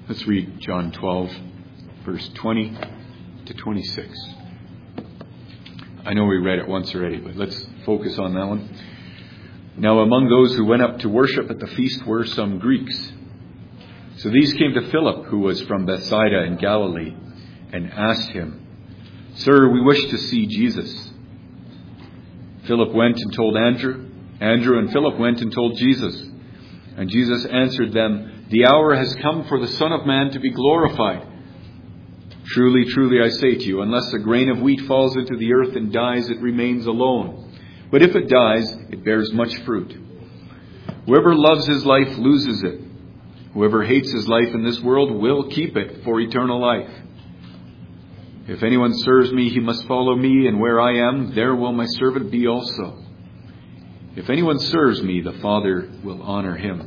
Let's read John 12, verse 20 to 26. I know we read it once already, but let's focus on that one. Now among those who went up to worship at the feast were some Greeks. So these came to Philip, who was from Bethsaida in Galilee, and asked him, "Sir, we wish to see Jesus." Philip went and told Andrew. Andrew and Philip went and told Jesus. And Jesus answered them, "The hour has come for the Son of Man to be glorified. Truly, truly, I say to you, unless a grain of wheat falls into the earth and dies, it remains alone. But if it dies, it bears much fruit. Whoever loves his life loses it. Whoever hates his life in this world will keep it for eternal life. If anyone serves me, he must follow me, and where I am, there will my servant be also. If anyone serves me, the Father will honor him."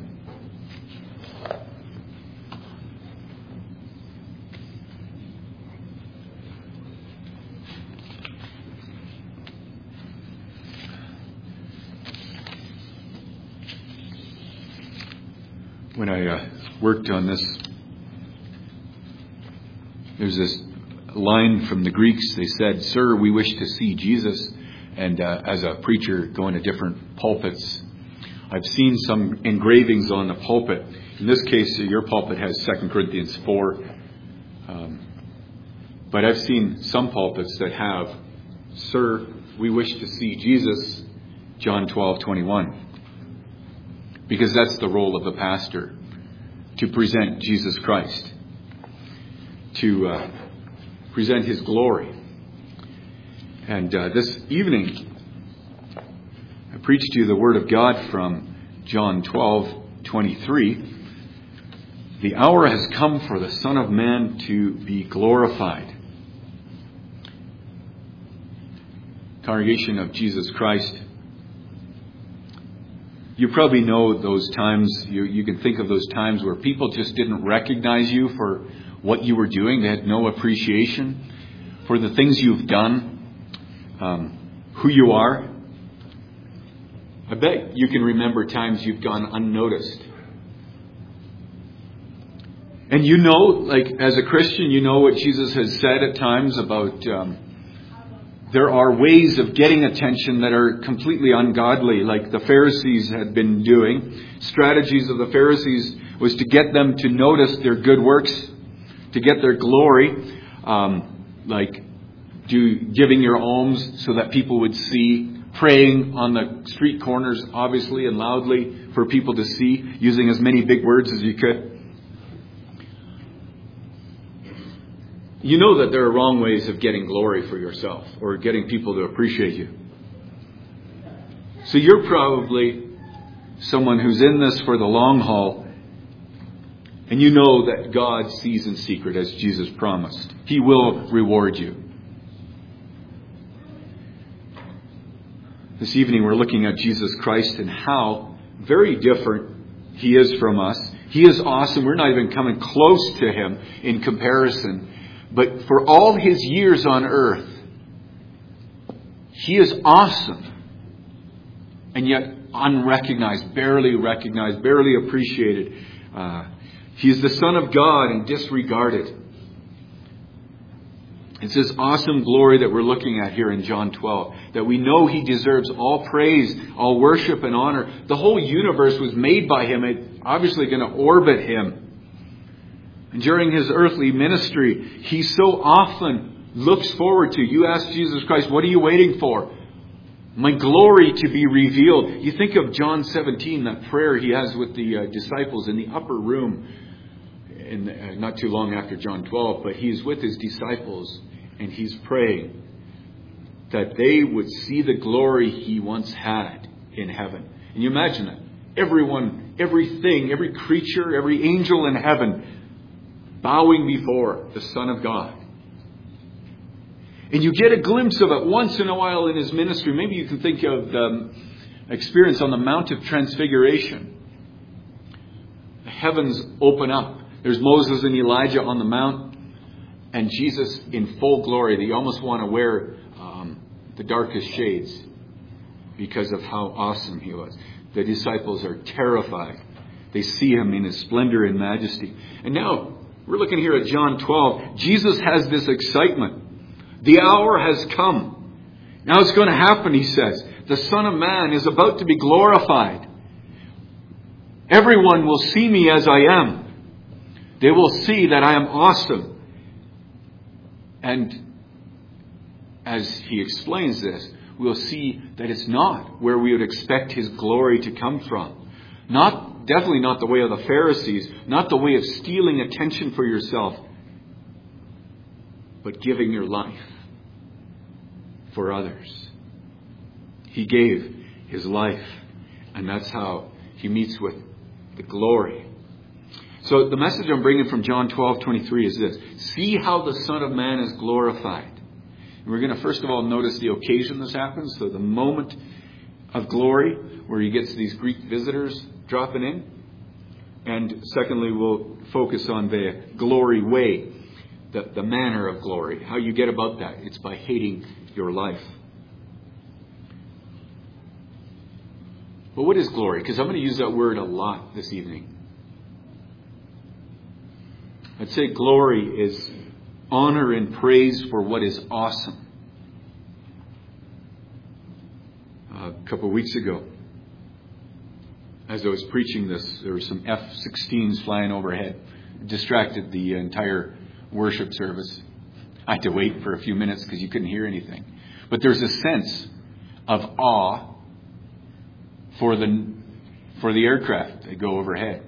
When I worked on this, there's this line from the Greeks. They said, "Sir, we wish to see Jesus." And as a preacher going to different pulpits, I've seen some engravings on the pulpit. In this case, your pulpit has 2 Corinthians 4. But I've seen some pulpits that have, "Sir, we wish to see Jesus," John 12:21. Because that's the role of the pastor, to present Jesus Christ, to present his glory. And this evening, I preached to you the Word of God from John 12:23. The hour has come for the Son of Man to be glorified. Congregation of Jesus Christ, you probably know those times, you can think of those times where people just didn't recognize you for what you were doing. They had no appreciation for the things you've done, who you are. I bet you can remember times you've gone unnoticed. And you know, like as a Christian, you know what Jesus has said at times about there are ways of getting attention that are completely ungodly, like the Pharisees had been doing. Strategies of the Pharisees was to get them to notice their good works, to get their glory, like giving your alms so that people would see, praying on the street corners, obviously and loudly for people to see, using as many big words as you could. You know that there are wrong ways of getting glory for yourself or getting people to appreciate you. So you're probably someone who's in this for the long haul, and you know that God sees in secret, as Jesus promised. He will reward you. This evening we're looking at Jesus Christ and how very different He is from us. He is awesome. We're not even coming close to Him in comparison. But for all His years on earth, He is awesome. And yet unrecognized, barely appreciated. He is the Son of God and disregarded. It's this awesome glory that we're looking at here in John 12. That we know He deserves all praise, all worship and honor. The whole universe was made by Him. It's obviously going to orbit Him. And during His earthly ministry, He so often looks forward to. You ask Jesus Christ, what are you waiting for? My glory to be revealed. You think of John 17, that prayer He has with the disciples in the upper room. Not too long after John 12, but He's with His disciples and He's praying that they would see the glory He once had in heaven. And you imagine that. Everyone, everything, every creature, every angel in heaven bowing before the Son of God. And you get a glimpse of it once in a while in His ministry. Maybe you can think of the experience on the Mount of Transfiguration. The heavens open up. There's Moses and Elijah on the mount, and Jesus in full glory. They almost want to wear the darkest shades because of how awesome He was. The disciples are terrified. They see Him in His splendor and majesty. And now, We're looking here at John 12. Jesus has this excitement. The hour has come. Now it's going to happen, he says. The Son of Man is about to be glorified. Everyone will see me as I am. They will see that I am awesome. And as he explains this, we'll see that it's not where we would expect his glory to come from. Definitely not the way of the Pharisees, not the way of stealing attention for yourself, but giving your life for others. He gave his life, and that's how he meets with the glory. So the message I'm bringing from John 12:23 is this. See how the Son of Man is glorified. And we're going to first of all notice the occasion this happens. So the moment of glory where he gets these Greek visitors dropping in. And secondly, we'll focus on the glory way, the manner of glory. How you get about that. It's by hating your life. But what is glory? Because I'm going to use that word a lot this evening. I'd say glory is honor and praise for what is awesome. A couple of weeks ago, as I was preaching this, there were some F-16s flying overhead. It distracted the entire worship service. I had to wait for a few minutes because you couldn't hear anything. But there's a sense of awe for the aircraft that go overhead.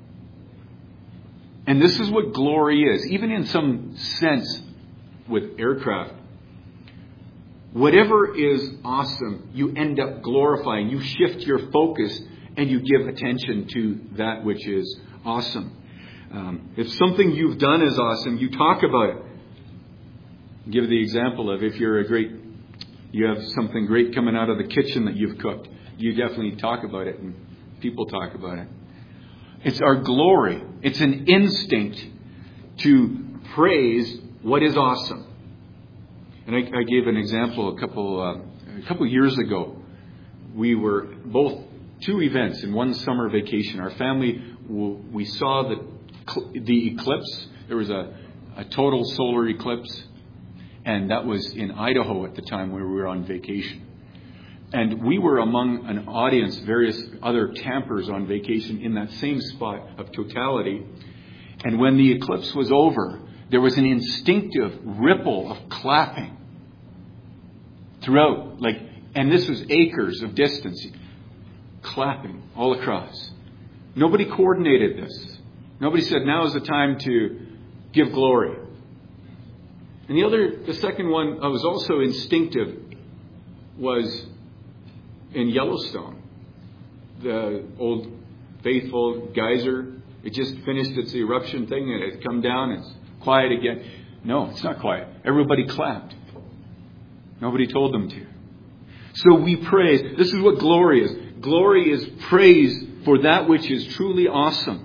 And this is what glory is. Even in some sense with aircraft, whatever is awesome, you end up glorifying. You shift your focus and you give attention to that which is awesome. If something you've done is awesome, you talk about it. Give the example of if you have something great coming out of the kitchen that you've cooked. You definitely talk about it and people talk about it. It's our glory. It's an instinct to praise what is awesome. And I gave an example a couple years ago. We were both two events in one summer vacation. Our family, we saw the eclipse. There was a total solar eclipse. And that was in Idaho at the time where we were on vacation. And we were among an audience, various other campers on vacation in that same spot of totality. And when the eclipse was over, there was an instinctive ripple of clapping throughout. And this was acres of distance. Clapping all across. Nobody coordinated this. Nobody said, now is the time to give glory. And the second one was also instinctive, was in Yellowstone. The old faithful geyser, it just finished its eruption thing and it had come down and it's quiet again. No, it's not quiet. Everybody clapped. Nobody told them to. So we praise. This is what glory is. Glory is praise for that which is truly awesome.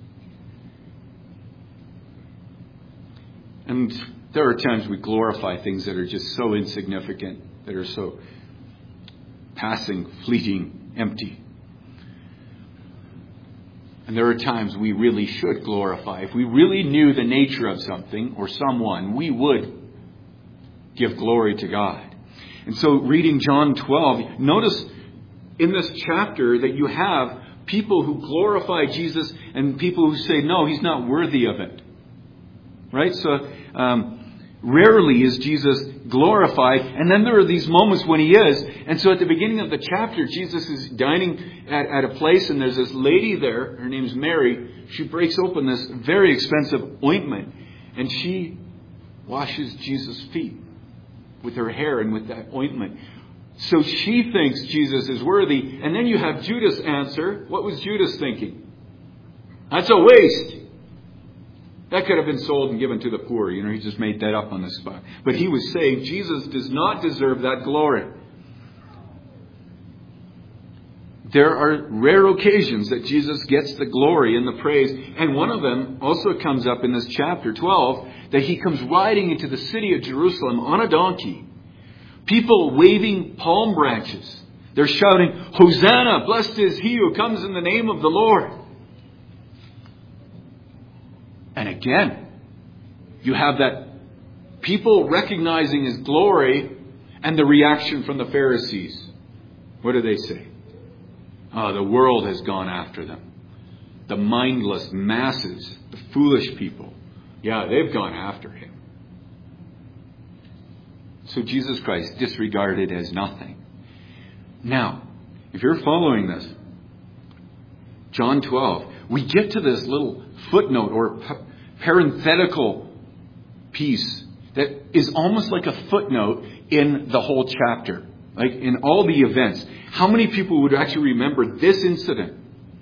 And there are times we glorify things that are just so insignificant, that are so passing, fleeting, empty. And there are times we really should glorify. If we really knew the nature of something or someone, we would give glory to God. And so reading John 12, notice in this chapter that you have people who glorify Jesus and people who say, no, he's not worthy of it. Right? So rarely is Jesus glorified. And then there are these moments when he is. And so at the beginning of the chapter, Jesus is dining at a place and there's this lady there. Her name's Mary. She breaks open this very expensive ointment and she washes Jesus' feet with her hair and with that ointment. So she thinks Jesus is worthy. And then you have Judas answer. What was Judas thinking? That's a waste. That could have been sold and given to the poor. He just made that up on the spot. But he was saying Jesus does not deserve that glory. There are rare occasions that Jesus gets the glory and the praise. And one of them also comes up in this chapter 12, that he comes riding into the city of Jerusalem on a donkey. People waving palm branches. They're shouting, Hosanna, blessed is he who comes in the name of the Lord. And again, You have that people recognizing His glory and the reaction from the Pharisees. What do they say? Oh, the world has gone after them. The mindless masses, the foolish people. Yeah, they've gone after Him. So Jesus Christ disregarded as nothing. Now, if you're following this, John 12, we get to this little footnote or parenthetical piece that is almost like a footnote in the whole chapter. Like in all the events. How many people would actually remember this incident?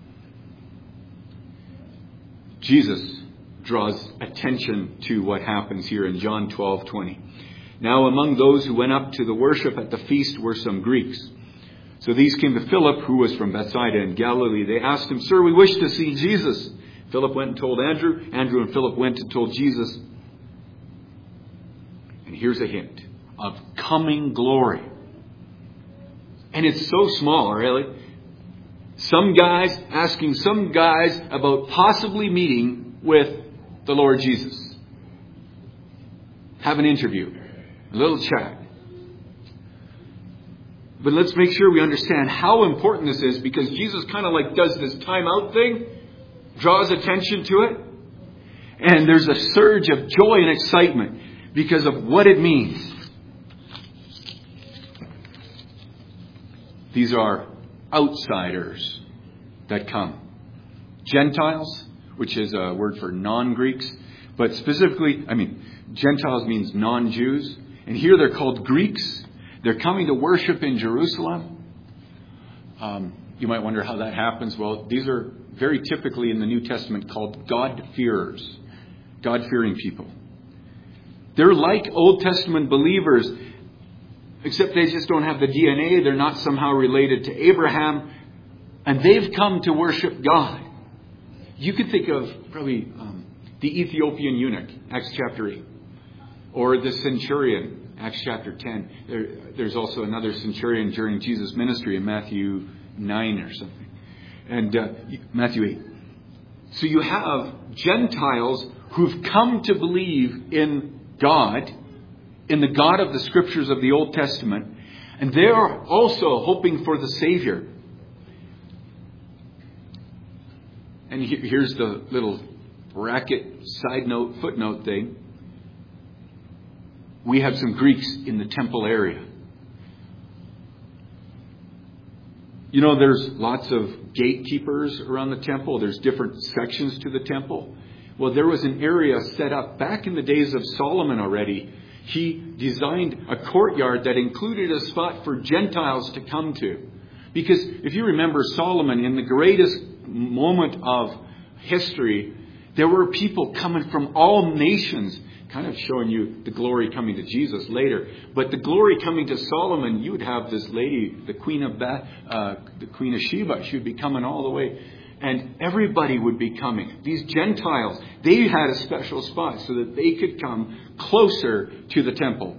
Jesus draws attention to what happens here in John 12:20. Now among those who went up to the worship at the feast were some Greeks. So these came to Philip, who was from Bethsaida in Galilee. They asked him, "Sir, we wish to see Jesus." Philip went and told Andrew. Andrew and Philip went and told Jesus. And here's a hint of coming glory. And it's so small, really. Some guys asking some guys about possibly meeting with the Lord Jesus. Have an interview. A little chat. But let's make sure we understand how important this is, because Jesus kind of like does this time out thing, draws attention to it. And there's a surge of joy and excitement because of what it means. These are outsiders that come. Gentiles, which is a word for non-Greeks. But specifically, Gentiles means non-Jews. And here they're called Greeks. They're coming to worship in Jerusalem. You might wonder how that happens. Well, these are very typically in the New Testament called God-fearers. God-fearing people. They're like Old Testament believers, except they just don't have the DNA. They're not somehow related to Abraham. And they've come to worship God. You could think of probably the Ethiopian eunuch, Acts chapter 8. Or the centurion, Acts chapter 10. There's also another centurion during Jesus' ministry in Matthew 9 or something. And Matthew 8. So you have Gentiles who've come to believe in God, in the God of the Scriptures of the Old Testament, and they are also hoping for the Savior. And here's the little bracket, side note, footnote thing. We have some Greeks in the temple area. You know, there's lots of gatekeepers around the temple. There's different sections to the temple. Well, there was an area set up back in the days of Solomon already. He designed a courtyard that included a spot for Gentiles to come to. Because if you remember Solomon, in the greatest moment of history, there were people coming from all nations, kind of showing you the glory coming to Jesus later. But the glory coming to Solomon, you would have this lady, the Queen of Sheba. She would be coming all the way. And everybody would be coming. These Gentiles, they had a special spot so that they could come closer to the temple.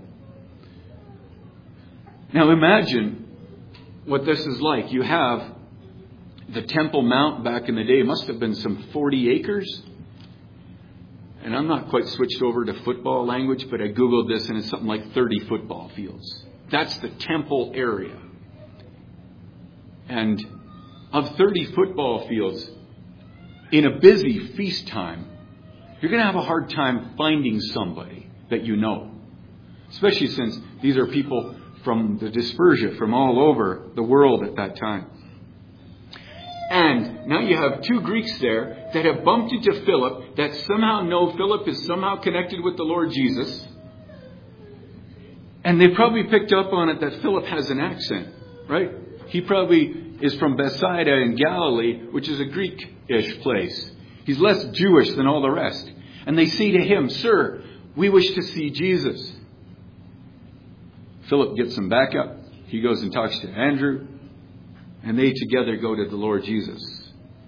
Now imagine what this is like. You have the Temple Mount back in the day. It must have been some 40 acres. And I'm not quite switched over to football language, but I Googled this and it's something like 30 football fields. That's the temple area. And of 30 football fields, in a busy feast time, you're going to have a hard time finding somebody that you know. Especially since these are people from the dispersion, from all over the world at that time. And now you have two Greeks there that have bumped into Philip, that somehow know Philip is somehow connected with the Lord Jesus. And they probably picked up on it that Philip has an accent, right? He probably is from Bethsaida in Galilee, which is a Greek-ish place. He's less Jewish than all the rest. And they say to him, "Sir, we wish to see Jesus." Philip gets some backup. He goes and talks to Andrew. And they together go to the Lord Jesus.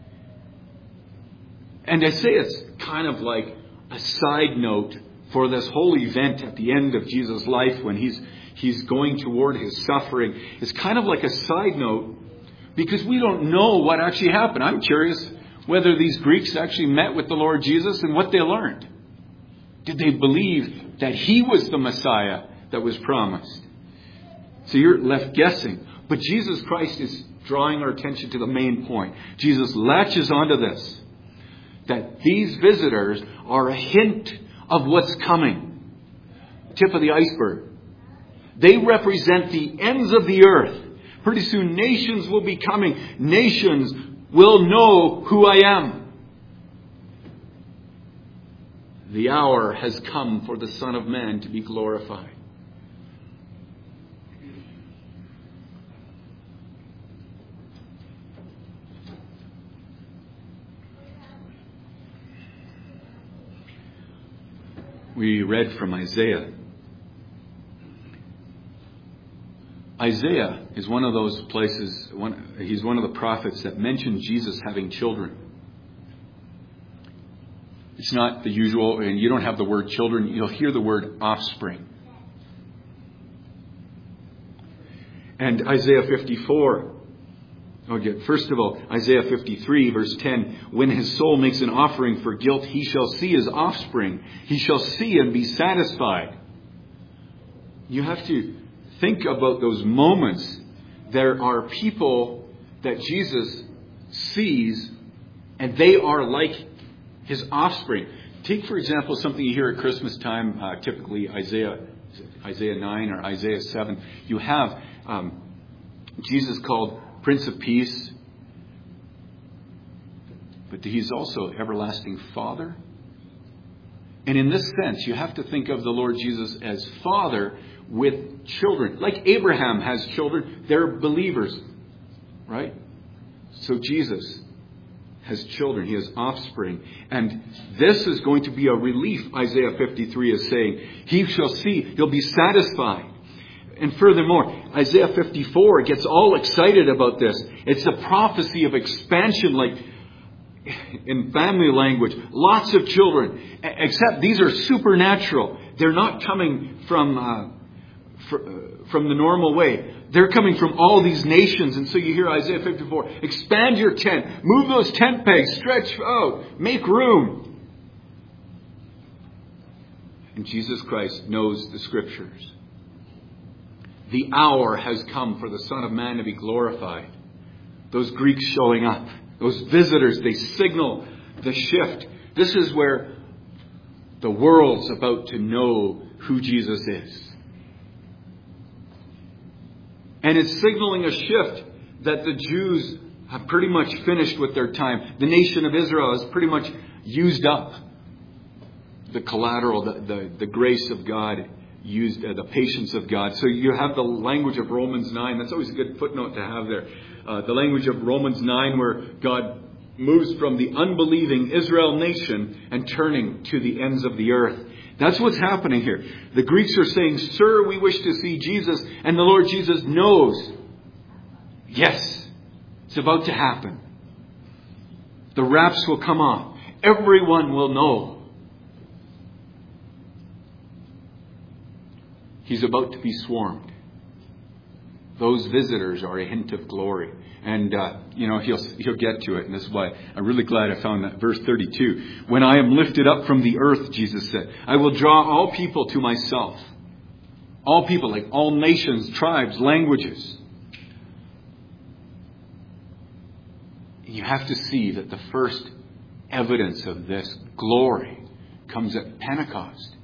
And I say it's kind of like a side note for this whole event at the end of Jesus' life when he's going toward his suffering. It's kind of like a side note because we don't know what actually happened. I'm curious whether these Greeks actually met with the Lord Jesus and what they learned. Did they believe that He was the Messiah that was promised? So you're left guessing. But Jesus Christ is drawing our attention to the main point. Jesus latches onto this, that these visitors are a hint of what's coming. Tip of the iceberg. They represent the ends of the earth. Pretty soon nations will be coming. Nations will know who I am. The hour has come for the Son of Man to be glorified. We read from Isaiah. Isaiah is one of those places, he's one of the prophets that mentions Jesus having children. It's not the usual, and you don't have the word children, you'll hear the word offspring. And Isaiah 54, first of all, Isaiah 53, verse 10, when his soul makes an offering for guilt, he shall see his offspring. He shall see and be satisfied. You have to think about those moments. There are people that Jesus sees, and they are like His offspring. Take, for example, something you hear at Christmas time, typically Isaiah 9 or Isaiah 7. You have Jesus called Prince of Peace, but He's also everlasting Father. And in this sense, you have to think of the Lord Jesus as Father with children. Like Abraham has children, they're believers, right? So Jesus has children. He has offspring. And this is going to be a relief, Isaiah 53 is saying. He shall see, he'll be satisfied. And furthermore, Isaiah 54 gets all excited about this. It's a prophecy of expansion, like in family language. Lots of children. Except these are supernatural. They're not coming from the normal way. They're coming from all these nations. And so you hear Isaiah 54, expand your tent. Move those tent pegs. Stretch out. Make room. And Jesus Christ knows the Scriptures. The hour has come for the Son of Man to be glorified. Those Greeks showing up. Those visitors, they signal the shift. This is where the world's about to know who Jesus is. And it's signaling a shift that the Jews have pretty much finished with their time. The nation of Israel has pretty much used up the collateral, the grace of God, used the patience of God. So you have the language of Romans 9. That's always a good footnote to have there. The language of Romans 9 where God moves from the unbelieving Israel nation and turning to the ends of the earth. That's what's happening here. The Greeks are saying, "Sir, we wish to see Jesus." And the Lord Jesus knows, yes, it's about to happen. The wraps will come off. Everyone will know. He's about to be swarmed. Those visitors are a hint of glory. And, he'll get to it. And this is why I'm really glad I found that. Verse 32. When I am lifted up from the earth, Jesus said, I will draw all people to myself. All people, like all nations, tribes, languages. You have to see that the first evidence of this glory comes at Pentecost.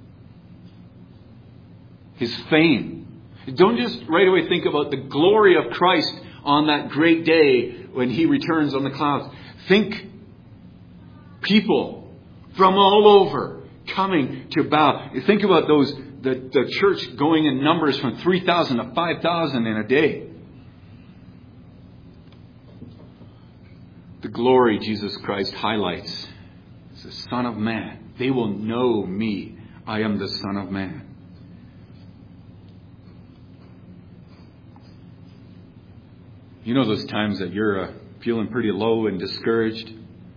His fame. Don't just right away think about the glory of Christ on that great day when He returns on the clouds. Think people from all over coming to bow. Think about those, the church going in numbers from 3,000 to 5,000 in a day. The glory Jesus Christ highlights is the Son of Man. They will know me. I am the Son of Man. You know those times that you're feeling pretty low and discouraged?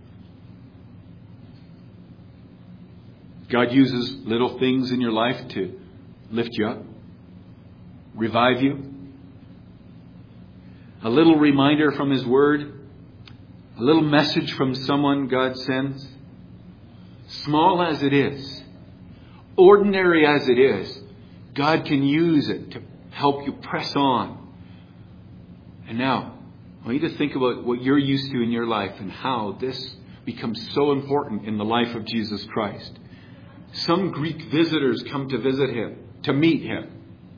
God uses little things in your life to lift you up, revive you. A little reminder from His Word, a little message from someone God sends. Small as it is, ordinary as it is, God can use it to help you press on. And now, I want you to think about what you're used to in your life and how this becomes so important in the life of Jesus Christ. Some Greek visitors come to visit him, to meet him,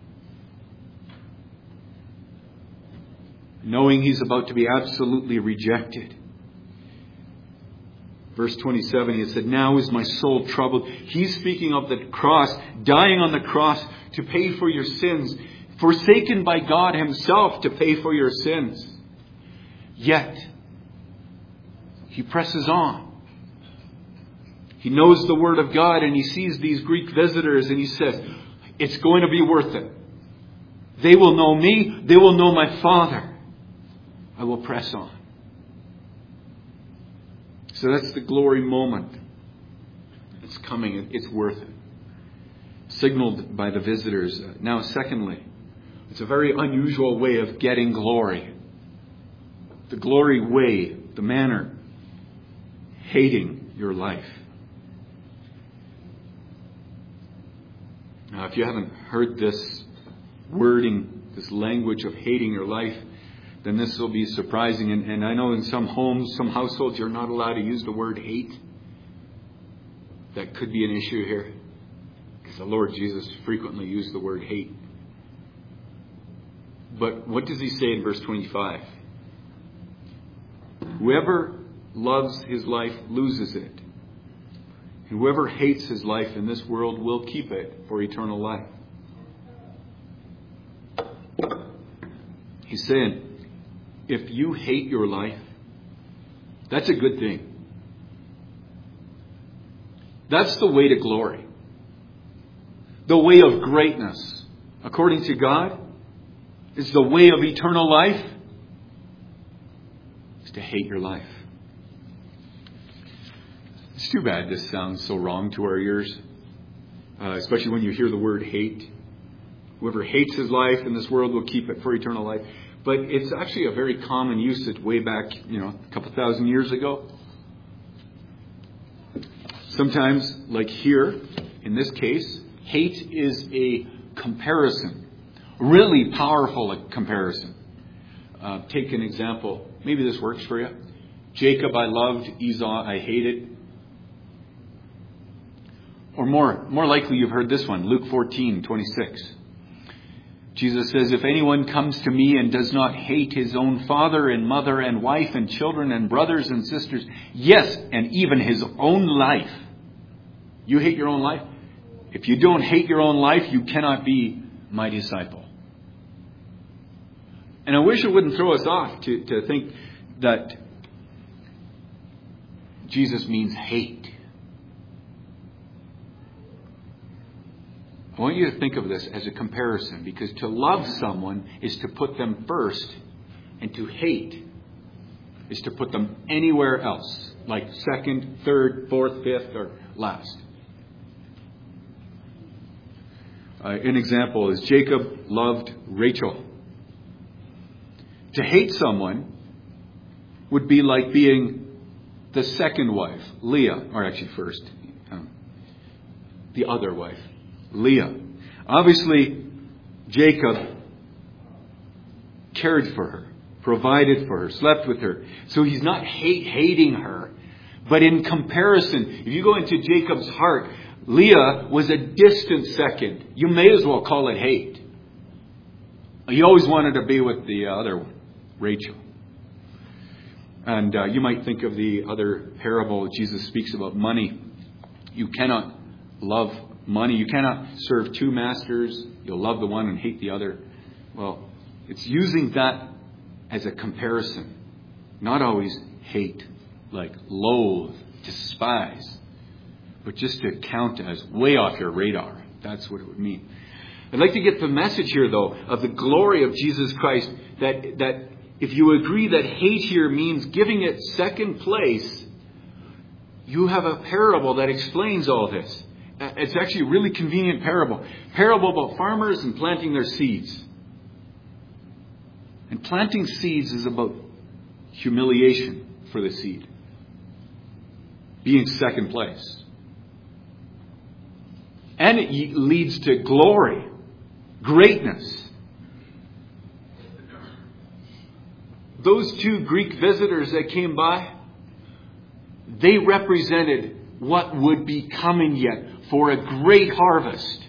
knowing he's about to be absolutely rejected. Verse 27, he said, "Now is my soul troubled." He's speaking of the cross, dying on the cross to pay for your sins, forsaken by God himself to pay for your sins. Yet, he presses on. He knows the Word of God and he sees these Greek visitors and he says, it's going to be worth it. They will know me. They will know my Father. I will press on. So that's the glory moment. It's coming. It's worth it. Signaled by the visitors. Now, secondly, it's a very unusual way of getting glory. The glory way, the manner, hating your life. Now, if you haven't heard this wording, this language of hating your life, then this will be surprising. And I know in some homes, some households, you're not allowed to use the word hate. That could be an issue here. Because the Lord Jesus frequently used the word hate. But what does he say in verse 25? Whoever loves his life loses it. Whoever hates his life in this world will keep it for eternal life. He's saying, if you hate your life, that's a good thing. That's the way to glory. The way of greatness, according to God, is the way of eternal life, is to hate your life. It's too bad this sounds so wrong to our ears, especially when you hear the word hate. Whoever hates his life in this world will keep it for eternal life. But it's actually a very common usage way back, a couple thousand years ago. Sometimes, like here, in this case, hate is a comparison. Really powerful comparison. Take an example. Maybe this works for you. Jacob I loved, Esau I hated. Or more likely you've heard this one, Luke 14:26. Jesus says, if anyone comes to me and does not hate his own father and mother and wife and children and brothers and sisters, yes, and even his own life. You hate your own life? If you don't hate your own life, you cannot be my disciple. And I wish it wouldn't throw us off to think that Jesus means hate. I want you to think of this as a comparison, because to love someone is to put them first, and to hate is to put them anywhere else, like second, third, fourth, fifth, or last. An example is Jacob loved Rachel. To hate someone would be like being the second wife, Leah, or actually first, the other wife, Leah. Obviously, Jacob cared for her, provided for her, slept with her. So he's not hating her. But in comparison, if you go into Jacob's heart, Leah was a distant second. You may as well call it hate. He always wanted to be with the other one, Rachel. And you might think of the other parable Jesus speaks about money. You cannot love money. You cannot serve two masters. You'll love the one and hate the other. Well, it's using that as a comparison. Not always hate, like loathe, despise, but just to count as way off your radar. That's what it would mean. I'd like to get the message here, though, of the glory of Jesus Christ, that if you agree that hate here means giving it second place, you have a parable that explains all this. It's actually a really convenient parable. Parable about farmers and planting their seeds. And planting seeds is about humiliation for the seed. Being second place. And it leads to glory, greatness. Those 2 Greek visitors that came by, they represented what would be coming yet for a great harvest.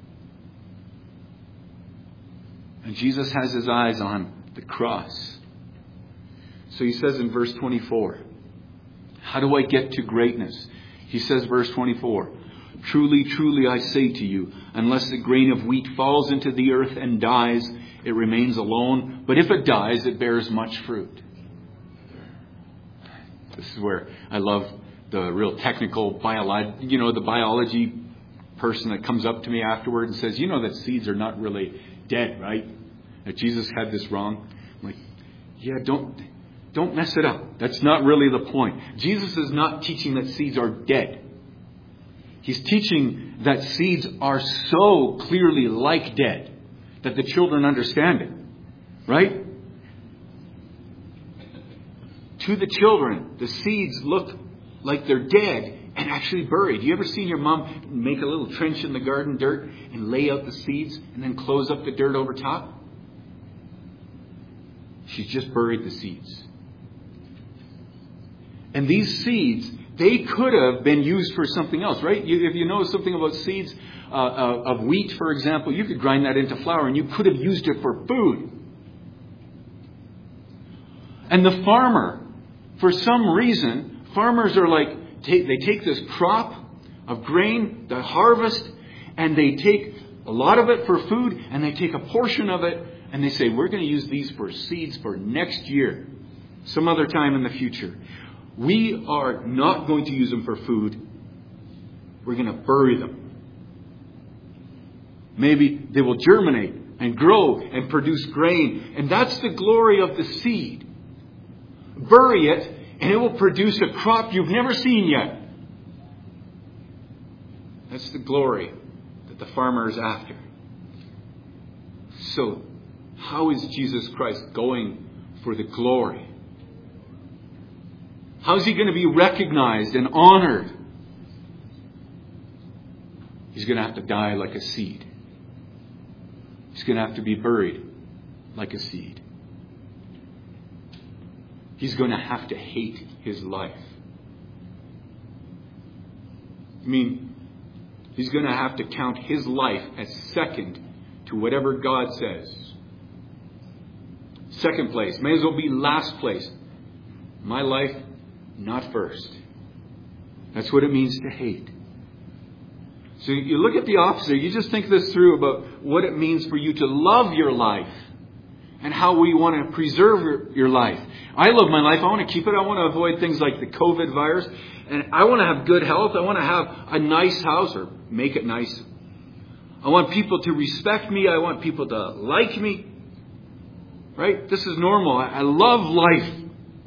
And Jesus has his eyes on the cross. So he says in verse 24, how do I get to greatness? He says, verse 24, truly, truly, I say to you, unless the grain of wheat falls into the earth and dies, it remains alone. But if it dies, it bears much fruit. This is where I love the real technical the biology person that comes up to me afterward and says, that seeds are not really dead, right? That Jesus had this wrong. I'm like, yeah, don't mess it up. That's not really the point. Jesus is not teaching that seeds are dead. He's teaching that seeds are so clearly like dead that the children understand it. Right? To the children, the seeds look like they're dead and actually buried. You ever seen your mom make a little trench in the garden dirt and lay out the seeds and then close up the dirt over top? She's just buried the seeds. And these seeds, they could have been used for something else, right? If you know something about seeds of wheat, for example, you could grind that into flour and you could have used it for food. And the farmer, for some reason, farmers are like, they take this crop of grain, the harvest, and they take a lot of it for food, and they take a portion of it, and they say, we're going to use these for seeds for next year, some other time in the future. We are not going to use them for food. We're going to bury them. Maybe they will germinate and grow and produce grain. And that's the glory of the seed. Bury it and it will produce a crop you've never seen yet. That's the glory that the farmer is after. So, how is Jesus Christ going for the glory? How is he going to be recognized and honored? He's going to have to die like a seed. He's going to have to be buried like a seed. He's going to have to hate his life. I mean, he's going to have to count his life as second to whatever God says. Second place. May as well be last place. My life, not first. That's what it means to hate. So you look at the opposite. You just think this through about what it means for you to love your life and how we want to preserve your life. I love my life. I want to keep it. I want to avoid things like the COVID virus. And I want to have good health. I want to have a nice house, or make it nice. I want people to respect me. I want people to like me. Right? This is normal. I love life.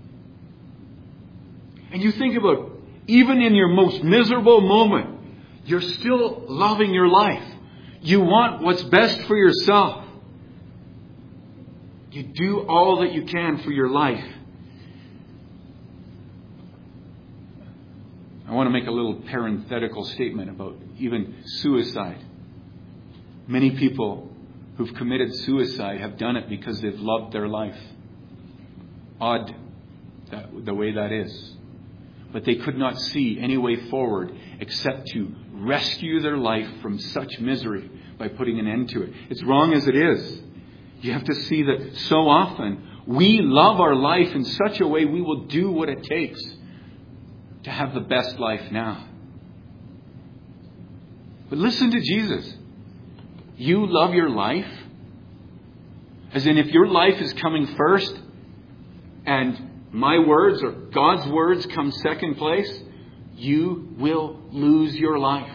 And you think about, even in your most miserable moment, you're still loving your life. You want what's best for yourself. You do all that you can for your life. I want to make a little parenthetical statement about even suicide. Many people who've committed suicide have done it because they've loved their life. Odd the way that is. But they could not see any way forward except to rescue their life from such misery by putting an end to it. It's wrong as it is. You have to see that so often we love our life in such a way we will do what it takes to have the best life now. But listen to Jesus. You love your life? As in, if your life is coming first and my words or God's words come second place, you will lose your life.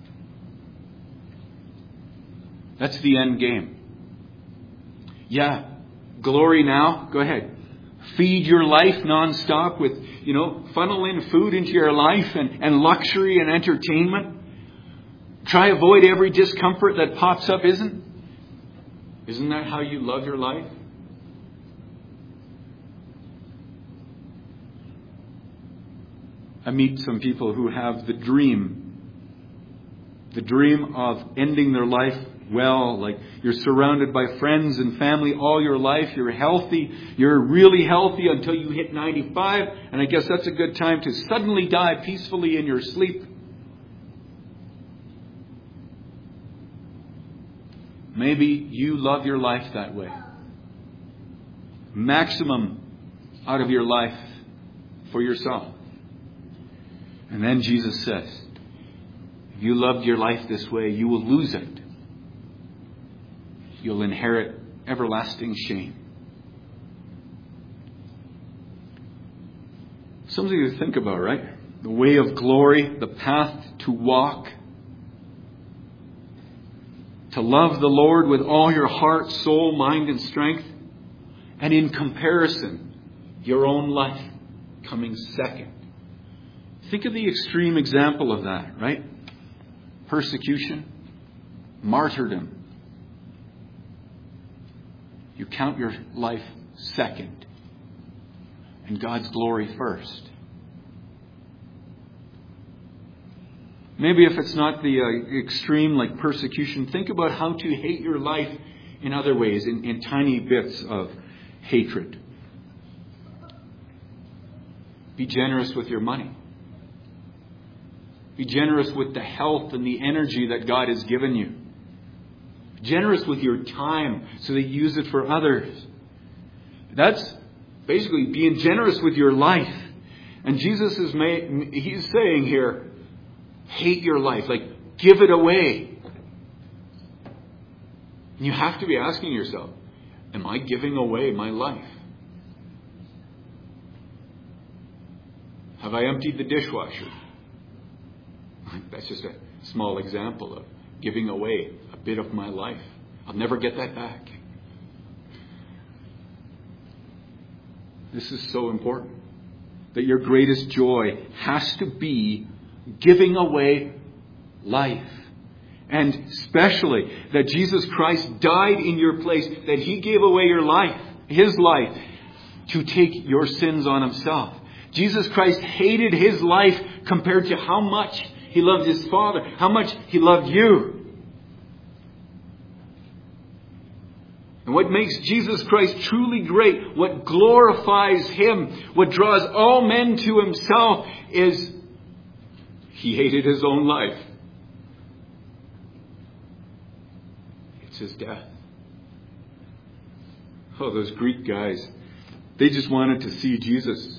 That's the end game. Yeah, glory now. Go ahead. Feed your life nonstop with, funnel in food into your life and luxury and entertainment. Try avoid every discomfort that pops up. Isn't that how you love your life? I meet some people who have the dream the dream of ending their life well, like you're surrounded by friends and family all your life, you're healthy, you're really healthy until you hit 95, and I guess that's a good time to suddenly die peacefully in your sleep. Maybe you love your life that way. Maximum out of your life for yourself. And then Jesus says, if you loved your life this way, you will lose it. You'll inherit everlasting shame. Something to think about, right? The way of glory, the path to walk. To love the Lord with all your heart, soul, mind, and strength. And in comparison, your own life coming second. Think of the extreme example of that, right? Persecution, martyrdom. You count your life second and God's glory first. Maybe if it's not the extreme like persecution, think about how to hate your life in other ways, in tiny bits of hatred. Be generous with your money. Be generous with the health and the energy that God has given you. Generous with your time so that you use it for others. That's basically being generous with your life. And Jesus he's saying here, hate your life, like give it away. And you have to be asking yourself, am I giving away my life? Have I emptied the dishwasher? That's just a small example of giving away a bit of my life. I'll never get that back. This is so important. That your greatest joy has to be giving away life. And especially that Jesus Christ died in your place. That He gave away your life, His life, to take your sins on Himself. Jesus Christ hated His life compared to how much He loved His Father, how much He loved you. And what makes Jesus Christ truly great, what glorifies Him, what draws all men to Himself is He hated His own life. It's His death. Oh, those Greek guys, they just wanted to see Jesus.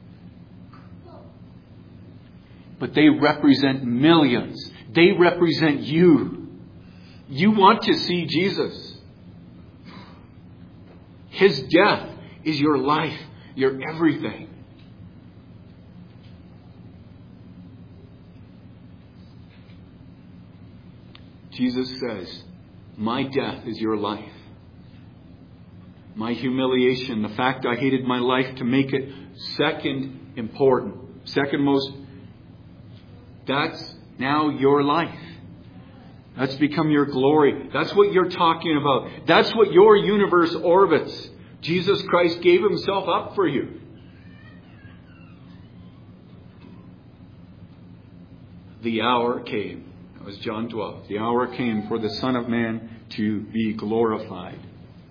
But they represent millions. They represent you. You want to see Jesus. His death is your life, your everything. Jesus says, my death is your life. My humiliation, the fact I hated my life to make it second important, second most, that's now your life. That's become your glory. That's what you're talking about. That's what your universe orbits. Jesus Christ gave Himself up for you. The hour came. That was John 12. The hour came for the Son of Man to be glorified.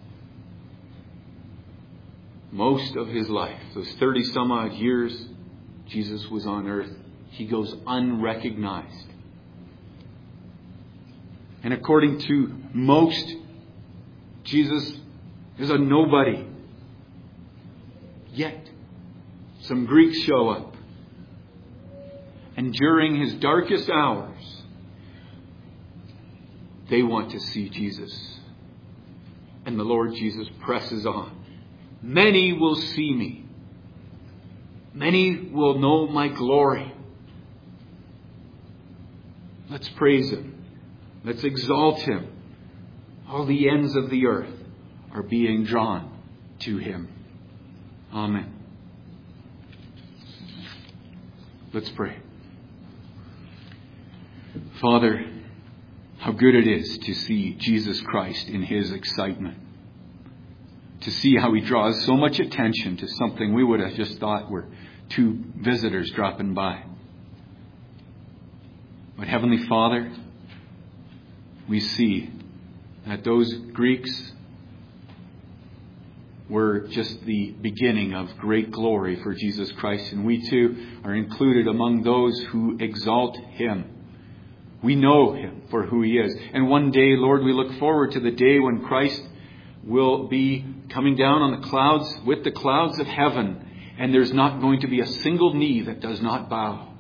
Most of His life, those 30 some odd years Jesus was on earth, He goes unrecognized. And according to most, Jesus is a nobody. Yet, some Greeks show up. And during His darkest hours, they want to see Jesus. And the Lord Jesus presses on. Many will see me. Many will know my glory. Let's praise Him. Let's exalt Him. All the ends of the earth are being drawn to Him. Amen. Let's pray. Father, how good it is to see Jesus Christ in His excitement. To see how He draws so much attention to something we would have just thought were two visitors dropping by. But Heavenly Father, we see that those Greeks were just the beginning of great glory for Jesus Christ. And we too are included among those who exalt Him. We know Him for who He is. And one day, Lord, we look forward to the day when Christ will be coming down on the clouds with the clouds of heaven. And there's not going to be a single knee that does not bow.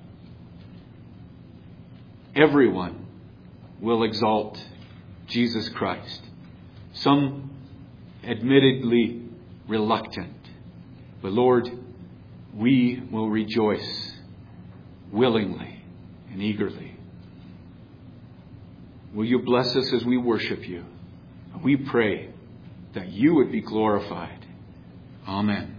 Everyone will exalt Jesus Christ. Some admittedly reluctant. But Lord, we will rejoice willingly and eagerly. Will you bless us as we worship you? We pray that you would be glorified. Amen.